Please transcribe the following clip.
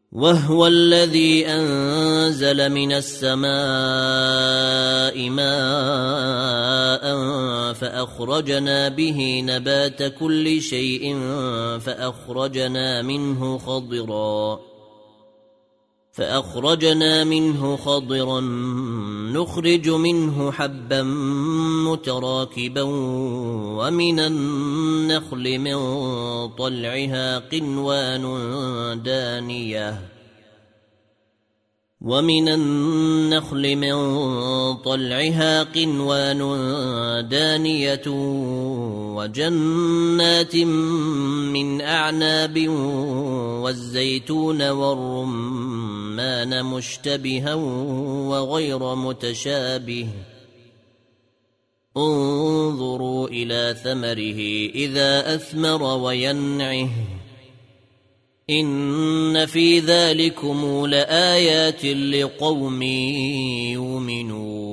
وهو الذي أنزل من السماء ماء فأخرجنا به نبات كل شيء فأخرجنا منه خضرا نخرج منه حبا متراكبا ومن النخل من طلعها قنوان دانية وجنات من أعناب والزيتون والرمان مشتبها وغير متشابه انظروا إلى ثمره إذا أثمر وينعه إن في ذلكم لآيات لقوم يؤمنون.